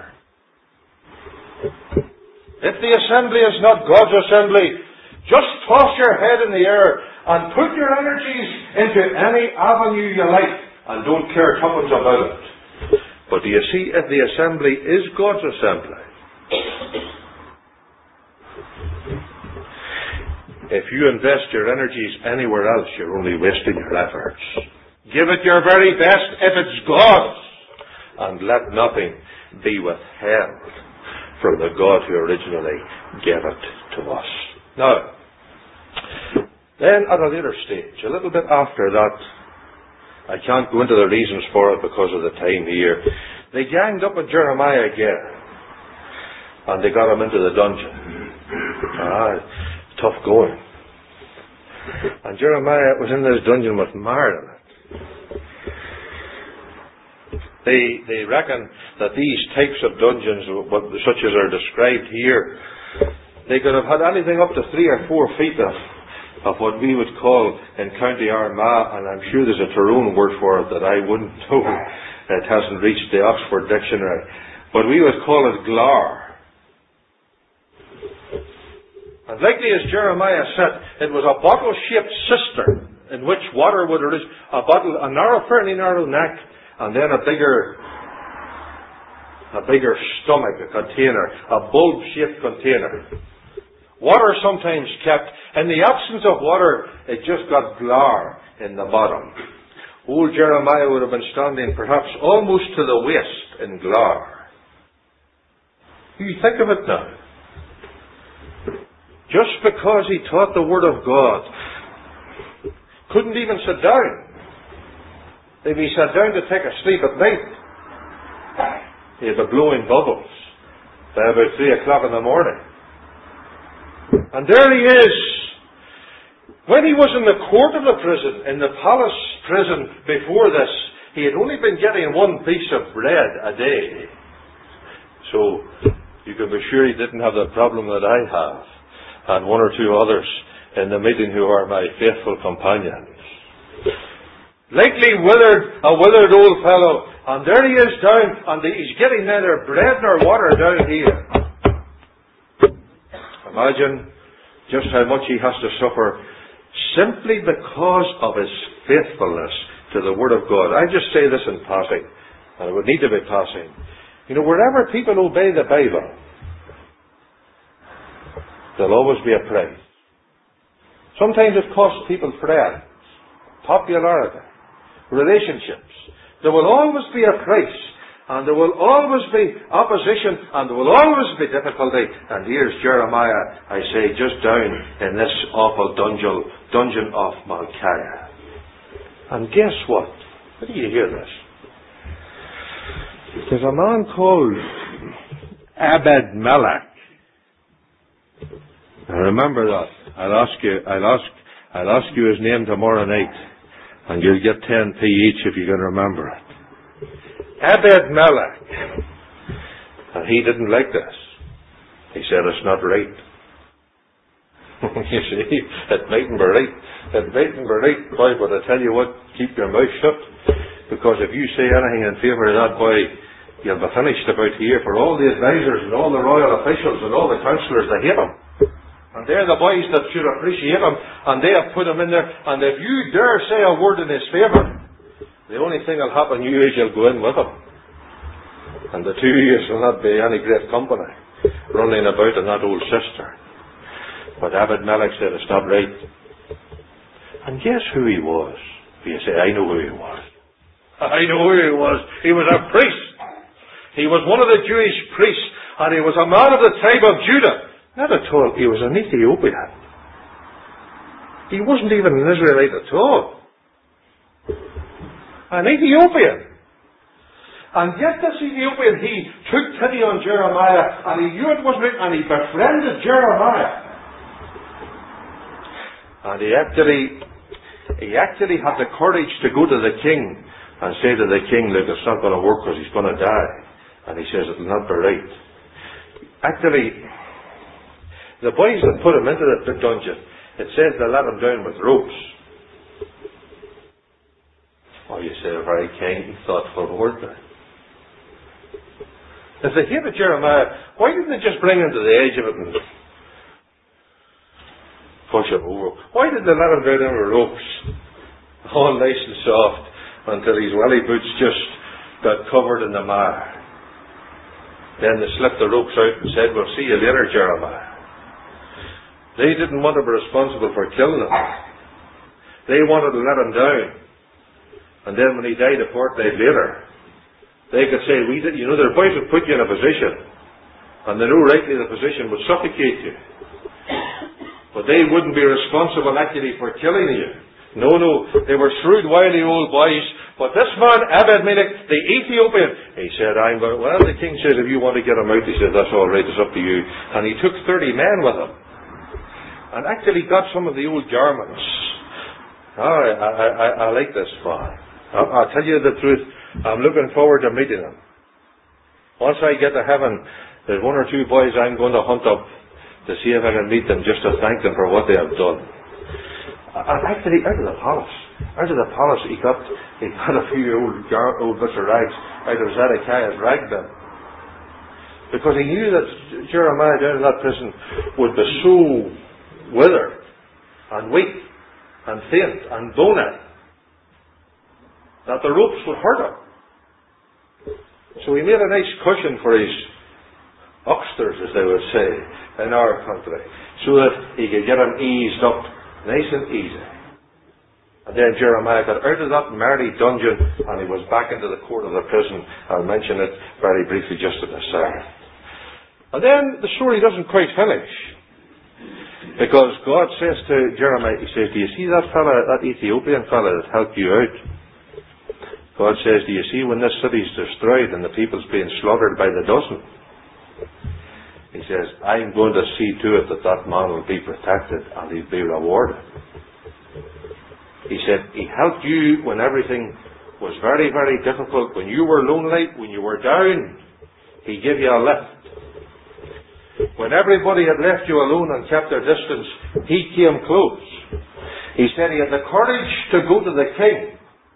If the assembly is not God's assembly, just toss your head in the air and put your energies into any avenue you like and don't care tuppence about it. But do you see, if the assembly is God's assembly, if you invest your energies anywhere else, you're only wasting your efforts. Give it your very best if it's God's, and let nothing be withheld from the God who originally gave it to us. Now, then at a later stage, a little bit after that, I can't go into the reasons for it because of the time here, they ganged up with Jeremiah again, and they got him into the dungeon. Tough going. And Jeremiah was in this dungeon with Mara in it. They reckon that these types of dungeons, such as are described here, they could have had anything up to 3 or 4 feet of what we would call in County Armagh, and I'm sure there's a Tyrone word for it that I wouldn't know. It hasn't reached the Oxford Dictionary. But we would call it glar. And likely as Jeremiah said, it was a bottle-shaped cistern in which water would arise, a narrow, fairly narrow neck, and then a bigger stomach, a container, a bulb-shaped container. Water sometimes kept. In the absence of water, it just got glar in the bottom. Old Jeremiah would have been standing perhaps almost to the waist in glar. You think of it now. Just because he taught the Word of God, couldn't even sit down. If he sat down to take a sleep at night, he'd be blowing bubbles by about 3 o'clock in the morning. And there he is, When he was in the court of the prison, in the palace prison before this, he had only been getting one piece of bread a day. So you can be sure he didn't have the problem that I have, and one or two others in the meeting who are my faithful companions. Lately a withered old fellow, and there he is down, and he's getting neither bread nor water down here. Imagine just how much he has to suffer simply because of his faithfulness to the Word of God. I just say this in passing, and it would need to be passing. You know, wherever people obey the Bible, there'll always be a price. Sometimes it costs people friends, popularity, relationships. There will always be a price, and there will always be opposition, and there will always be difficulty. And here's Jeremiah, I say, just down in this awful dungeon of Malchiah. And guess what? Where do you hear this? There's a man called Ebed-Melech. Now remember that. I'll ask you his name tomorrow night, and you'll get 10p each if you can remember it. Ebed-Melech. And he didn't like this. He said it's not right. You see, it mightn't be right. It mightn't be right, boy, but I tell you what, keep your mouth shut. Because if you say anything in favour of that boy, you'll be finished about here. For all the advisors and all the royal officials and all the councillors, they hate him. And they're the boys that should appreciate him, and they have put him in there. And if you dare say a word in his favour, the only thing that'll happen to you is you'll go in with him. And the two of you will not be any great company, running about in that old cistern. But Ebed-Melech said it's not right. And guess who he was? You say, I know who he was. I know who he was. He was a priest. He was one of the Jewish priests, and he was a man of the tribe of Judah. Not at all. He was an Ethiopian. He wasn't even an Israelite at all. An Ethiopian. And yet this Ethiopian, he took pity on Jeremiah, and he knew it wasn't right, and he befriended Jeremiah. And he actually had the courage to go to the king and say to the king, look, it's not going to work because he's going to die. And he says, it'll not be right. Actually, the boys that put him into the dungeon, it says they let him down with ropes. Oh, you say a very kind and thoughtful word there. If they hated Jeremiah, why didn't they just bring him to the edge of it and push him over? Why did they let him down with ropes, all nice and soft, until his welly boots just got covered in the mire? Then they slipped the ropes out and said, we'll see you later, Jeremiah. They didn't want to be responsible for killing him. They wanted to let him down. And then when he died a fortnight later, they could say, we did, you know, their boys would put you in a position, and they knew rightly the position would suffocate you. But they wouldn't be responsible actually for killing you. No, they were shrewd, wily old boys. But this man, Ebed-Melech, the Ethiopian, he said, well, the king says, if you want to get him out, he said, that's all right, it's up to you. And he took 30 men with him. And actually got some of the old garments. I like this man. I'll tell you the truth, I'm looking forward to meeting him. Once I get to heaven, there's one or two boys I'm going to hunt up to see if I can meet them, just to thank them for what they have done. And actually, out of the palace, he got a few old bits of rags out of Zedekiah's rag bin. Because he knew that Jeremiah down in that prison would be so withered and weak and faint and bony that the ropes would hurt him. So he made a nice cushion for his oxters, as they would say in our country, so that he could get him eased up nice and easy. And then Jeremiah got out of that merry dungeon and he was back into the court of the prison. I'll mention it very briefly just at the start. And then the story doesn't quite finish, because God says to Jeremiah, he says, do you see that fella, that Ethiopian fella that helped you out? God says, do you see when this city's destroyed and the people's being slaughtered by the dozen? He says, I'm going to see to it that that man will be protected and he'll be rewarded. He said he helped you when everything was very, very difficult. When you were lonely, when you were down, he gave you a lift. When everybody had left you alone and kept their distance, he came close. He said he had the courage to go to the king.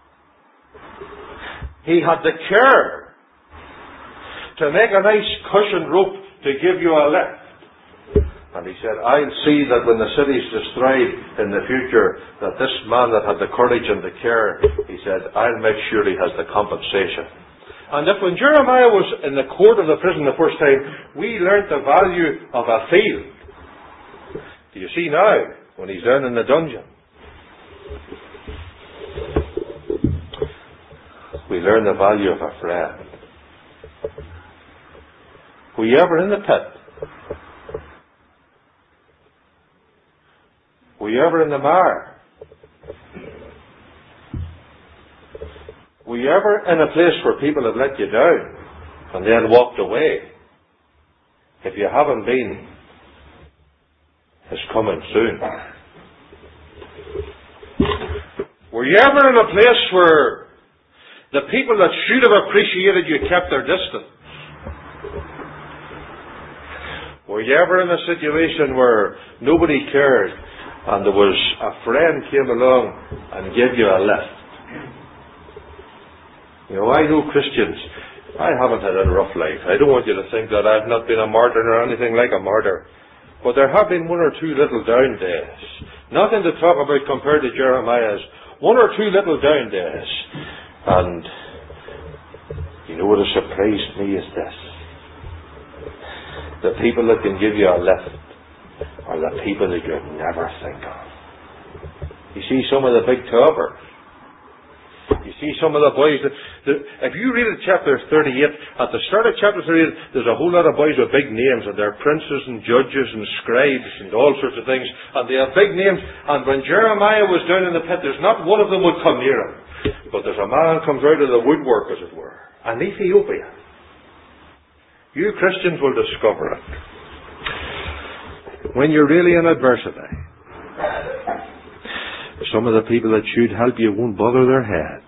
He had the care to make a nice cushioned rope to give you a lift. And he said, I'll see that when the city's destroyed in the future, that this man that had the courage and the care, he said, I'll make sure he has the compensation. And if when Jeremiah was in the court of the prison the first time, we learnt the value of a field. Do you see now, when he's down in the dungeon? We learn the value of a friend. Were you ever in the pit? Were you ever in the mire? Were you ever in a place where people have let you down and then walked away? If you haven't been, it's coming soon. Were you ever in a place where the people that should have appreciated you kept their distance? Were you ever in a situation where nobody cared and there was a friend came along and gave you a lift? You know, I know Christians. I haven't had a rough life. I don't want you to think that I've not been a martyr or anything like a martyr. But there have been one or two little down days. Nothing to talk about compared to Jeremiah's. One or two little down days. And you know what has surprised me is this. The people that can give you a lift are the people that you'd never think of. You see some of the big toppers. You see some of the boys that if you read in chapter 38, at the start of chapter 38, there's a whole lot of boys with big names, and they're princes and judges and scribes and all sorts of things, and they have big names. And when Jeremiah was down in the pit, there's not one of them would come near him. But there's a man comes out of the woodwork, as it were, an Ethiopian. You Christians will discover it. When you're really in adversity, some of the people that should help you won't bother their head.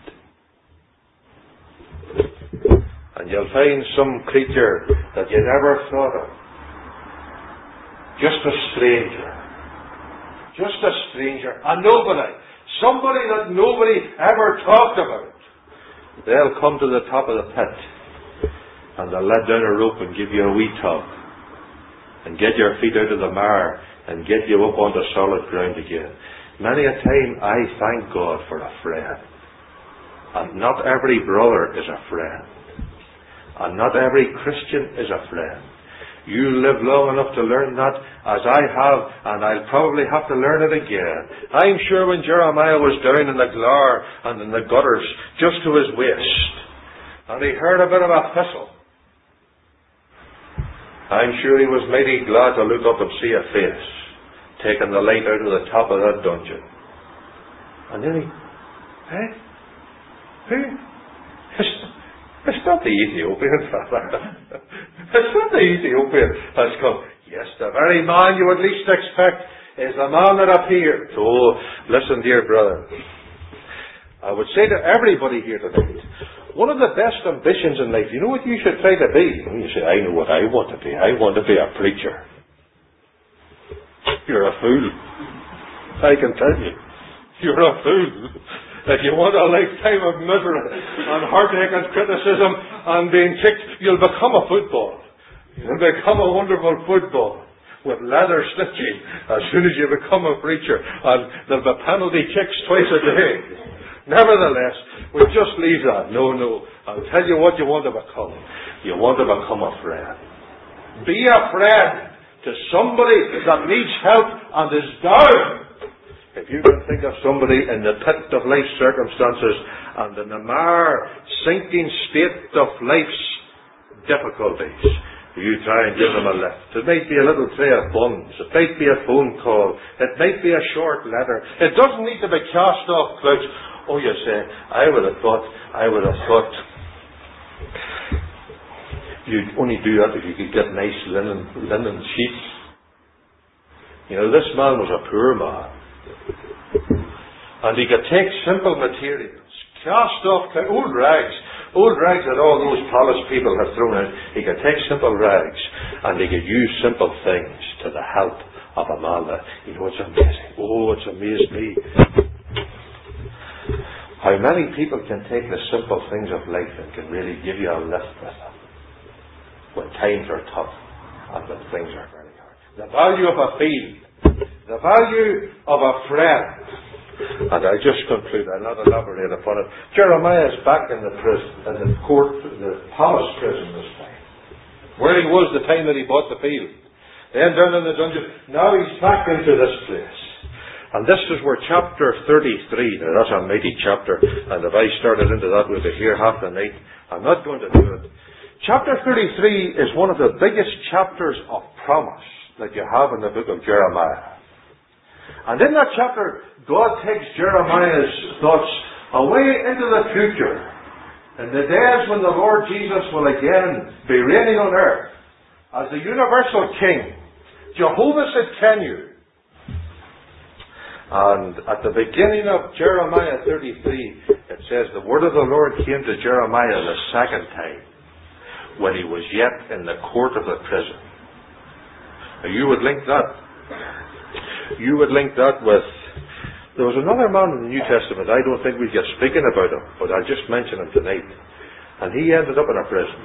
And you'll find some creature that you never thought of. Just a stranger. Just a stranger. A nobody. Somebody that nobody ever talked about. They'll come to the top of the pit. And they'll let down a rope and give you a wee tug. And get your feet out of the mire. And get you up onto solid ground again. Many a time I thank God for a friend. And not every brother is a friend. And not every Christian is a friend. You live long enough to learn that, as I have, and I'll probably have to learn it again. I'm sure when Jeremiah was down in the Glar and in the gutters, just to his waist, and he heard a bit of a thistle, I'm sure he was mighty glad to look up and see a face, taking the light out of the top of that dungeon. And then it's not the Ethiopian fella. It's not the Ethiopian that's come. Yes, the very man you would least expect is the man that appeared. So, listen, dear brother. I would say to everybody here tonight, one of the best ambitions in life, you know what you should try to be? You say, I know what I want to be. I want to be a preacher. You're a fool. I can tell you. You're a fool. If you want a lifetime of misery and heartache and criticism and being kicked, you'll become a football. You'll become a wonderful football with leather stitching as soon as you become a preacher. And there'll be penalty kicks twice a day. Nevertheless, we just leave that. No. I'll tell you what you want to become. You want to become a friend. Be a friend to somebody that needs help and is down. If you can think of somebody in the pit of life's circumstances and in the mire, sinking state of life's difficulties, you try and give them a lift. It might be a little tray of buns. It might be a phone call. It might be a short letter. It doesn't need to be cast off clouds. Oh, you say, I would have thought you'd only do that if you could get nice linen sheets. You know, this man was a poor man. And he could take simple materials, cast off old rags that all those polished people have thrown out. He could take simple rags and he could use simple things to the help of a man that, it's amazing. Oh, it's amazed me. How many people can take the simple things of life and can really give you a lift with them when times are tough and when things are very hard. The value of a field, the value of a friend. And I just conclude, I'll not elaborate upon it. Jeremiah is back in the prison, in the court, the palace prison this time, where he was the time that he bought the field. Then down in the dungeon. Now he's back into this place. And this is where chapter 33, now that's a mighty chapter, and if I started into that we'd be here half the night. I'm not going to do it. Chapter 33 is one of the biggest chapters of promise that you have in the book of Jeremiah. And in that chapter, God takes Jeremiah's thoughts away into the future. In the days when the Lord Jesus will again be reigning on earth as the universal King, Jehovah Tsidkenu. And at the beginning of Jeremiah 33, it says, the word of the Lord came to Jeremiah the second time, when he was yet in the court of the prison. Now you would link that with, there was another man in the New Testament, I don't think we get speaking about him, but I'll just mention him tonight. And he ended up in a prison.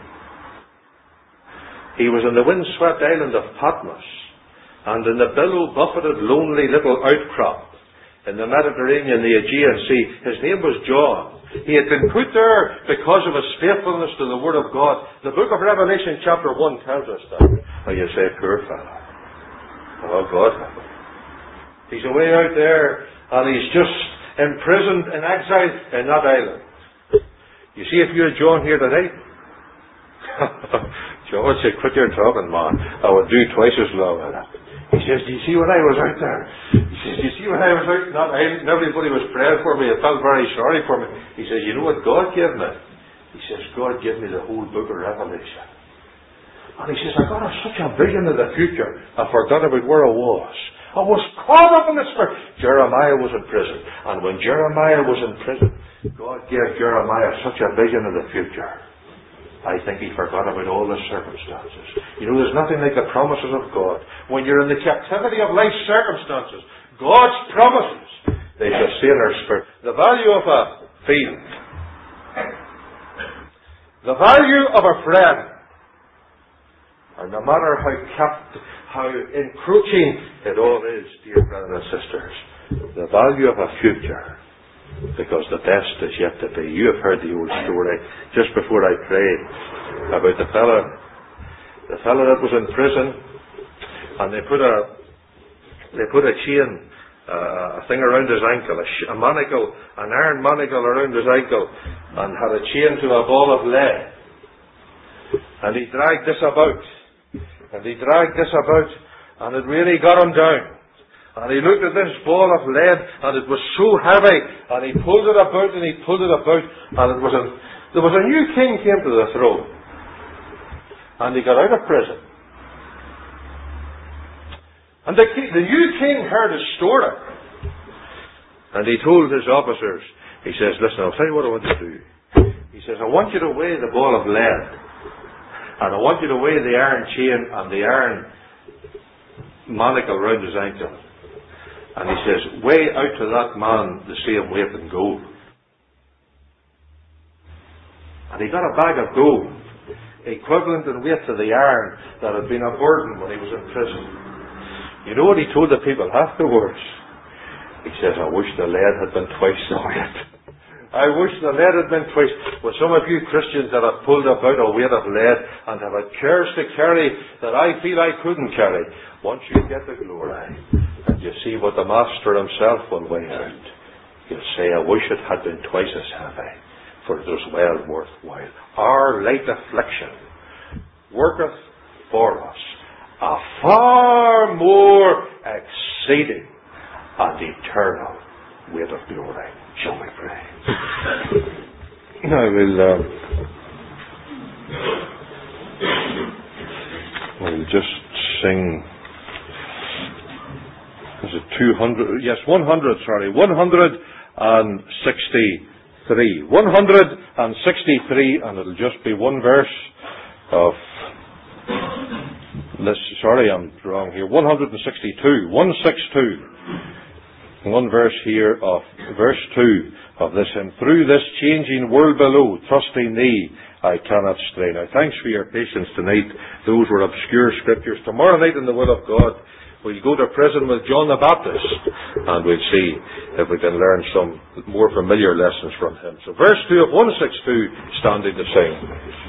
He was in the windswept island of Patmos, and in the billow-buffeted, lonely little outcrop in the Mediterranean, the Aegean Sea. His name was John. He had been put there because of his faithfulness to the Word of God. The book of Revelation chapter 1 tells us that. And you say, poor fellow. Oh, God. He's away out there, and he's just imprisoned in exile in that island. You see, if you had John here tonight, John would say, quit your talking, man. I would do twice as long as that. He says, do you see when I was out there? He says, do you see when I was out in that island and everybody was praying for me? I felt very sorry for me. He says, you know what God gave me? He says, God gave me the whole book of Revelation. And he says, I got such a vision of the future, I forgot about where I was. I was caught up in the Spirit. Jeremiah was in prison. And when Jeremiah was in prison, God gave Jeremiah such a vision of the future. I think he forgot about all the circumstances. You know, there's nothing like the promises of God. When you're in the captivity of life's circumstances, God's promises, they shall stay in our spirit. The value of a field. The value of a friend. And no matter how encroaching it all is, dear brothers and sisters, the value of a future. Because the best is yet to be. You have heard the old story just before I prayed about the fellow that was in prison, and they put a chain, a thing around his ankle, a manacle, an iron manacle around his ankle, and had a chain to a ball of lead. And he dragged this about, and it really got him down. And he looked at this ball of lead, and it was so heavy, and he pulled it about, and there was a new king came to the throne. And he got out of prison. And the new king heard his story. And he told his officers, he says, listen, I'll tell you what I want to do. He says, I want you to weigh the ball of lead, and I want you to weigh the iron chain and the iron manacle round his ankle. And he says, weigh out to that man the same weight in gold. And he got a bag of gold, equivalent in weight to the iron that had been a burden when he was in prison. You know what he told the people afterwards? He says, I wish the lead had been twice the weight. I wish the lead had been twice. Well, some of you Christians that have pulled about a weight of lead and have had cares to carry that I feel I couldn't carry, once you get the glory, and you see what the Master himself will weigh out, you'll say, I wish it had been twice as heavy, for it was well worthwhile. Our light affliction worketh for us a far more exceeding and eternal weight of glory. Shall we pray? I will just sing. Is it 200? Yes, 100, sorry. 100 163. 163, and it'll just be one verse of this. Sorry, I'm wrong here. 162. 162. One verse here of verse 2 of this hymn. Through this changing world below, trusting Thee, I cannot stray. Now, thanks for your patience tonight. Those were obscure scriptures. Tomorrow night, in the will of God, we'll go to prison with John the Baptist, and we'll see if we can learn some more familiar lessons from him. So verse 2 of 162, standing to sing.